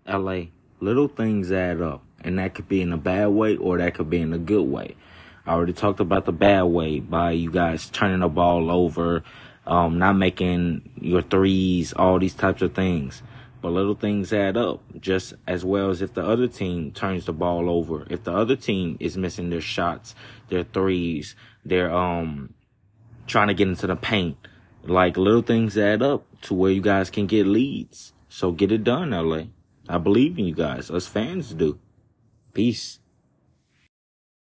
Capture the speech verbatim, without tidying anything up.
L A, little things add up. And that could be in a bad way or that could be in a good way. I already talked about the bad way by you guys turning the ball over, um, not making your threes, all these types of things. But little things add up, just as well as if the other team turns the ball over. If the other team is missing their shots, their threes, they're um trying to get into the paint. Like, little things add up to where you guys can get leads. So get it done, L A. I believe in you guys. Us fans do. Peace.